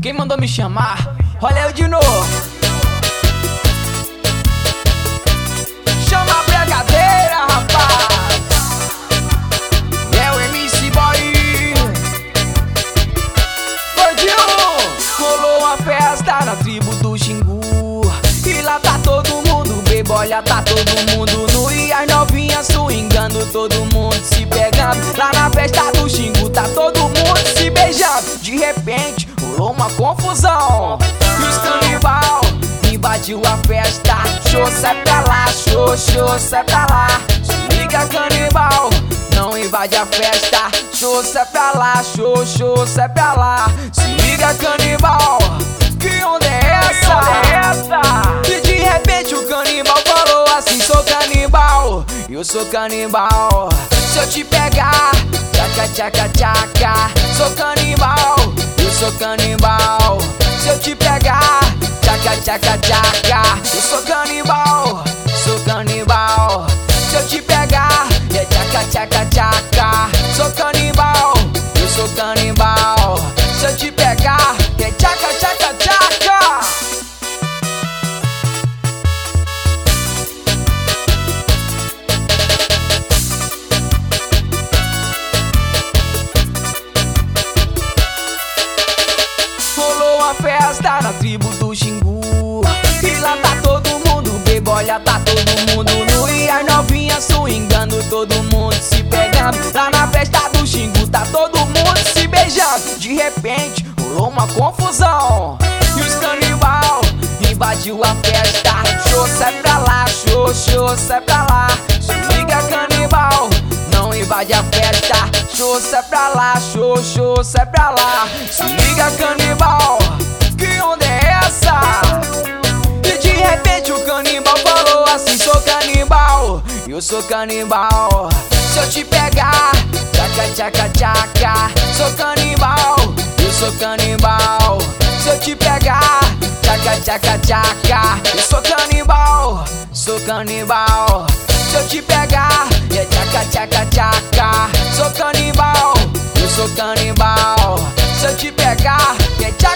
Quem mandou me chamar? Olha eu de novo. Chama a brigadeira, rapaz. É o MC Boy. Gordinho. Rolou uma festa na tribo do Xingu. E lá tá todo mundo bebo, olha, tá todo mundo nu. E as novinhas swingando, todo mundo se pegando. Lá na festa do Xingu tá todo mundo se beijando. De repente rolou uma confusão e os canibal invadiu a festa. Show, sai pra lá, show, sai pra lá. Se liga, canibal, não invade a festa. Show, sai pra lá, show, sai pra lá. Se liga, canibal, que onda é essa? E de repente o canibal falou assim: sou canibal, eu sou canibal. Se eu te pegar, tchaca, tchaca, tchaca. Sou canibal, eu sou canibal. Se eu te pegar, tchaca, tchaca, tchaca. Eu sou canibal, sou canibal. Se eu te pegar, é tchaca, tchaca, tchaca. Sou canibal, eu sou canibal. Se eu te pegar, é tchaca, tchaca, tchaca. Rolou uma festa na tribo do Xingu. E lá tá todo mundo bebo, olha, tá todo mundo nu. E as novinhas swingando, todo mundo se pegando. Lá na festa do Xingu tá todo mundo se beijando. De repente rolou uma confusão e os canibal invadiu a festa. Show, sai pra lá, show, sai pra lá. Se liga, canibal, não invade a festa. Show, sai pra lá, show, sai pra lá. Se liga, canibal, que onda é essa? E de repente o canibal falou assim: sou canibal, eu sou canibal. Se eu te pegar, tchaca, tchaca, tchaca. Sou canibal, eu sou canibal. Se eu te pegar, tchaca, tchaca, tchaca. Eu sou canibal, sou canibal. Se eu te pegar, é tchaca, tchaca, tchaca. Sou canibal, eu sou canibal. Se eu te pegar, é tchaca.